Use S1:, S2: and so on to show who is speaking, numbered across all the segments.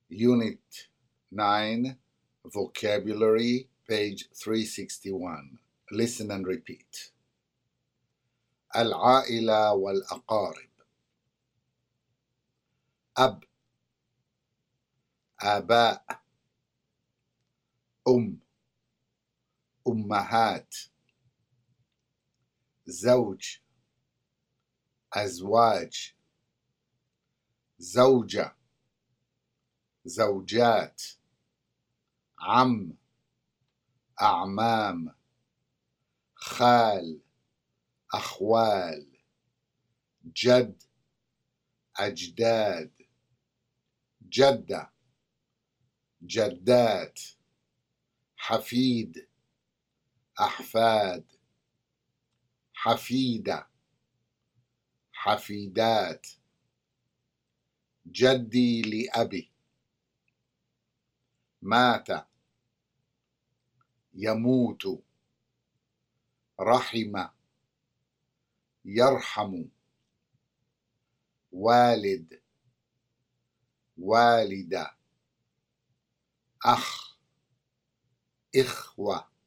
S1: Unit 9, Vocabulary, page 361. Listen and repeat. العائلة والأقارب. أب، آباء، أمهات، زوج، أزواج، زوجة، زوجات، عم، أعمام، خال، أخوال، جد، أجداد، جدة، جدات، حفيد، أحفاد، حفيدة، حفيدات، جدي لأبي، مات، يموت، رحم، يرحم، والد، والدة، أخ، إخوة،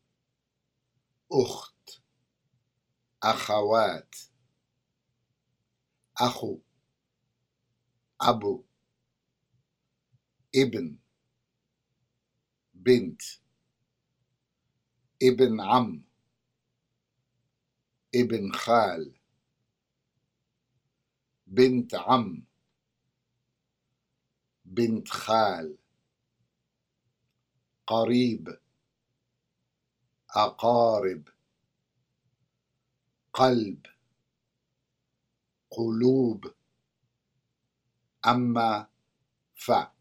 S1: أخت، أخوات، أخو، أبو، ابن، بنت، ابن عم، ابن خال، بنت عم، بنت خال، قريب، أقارب، قلب، قلوب، أما، ف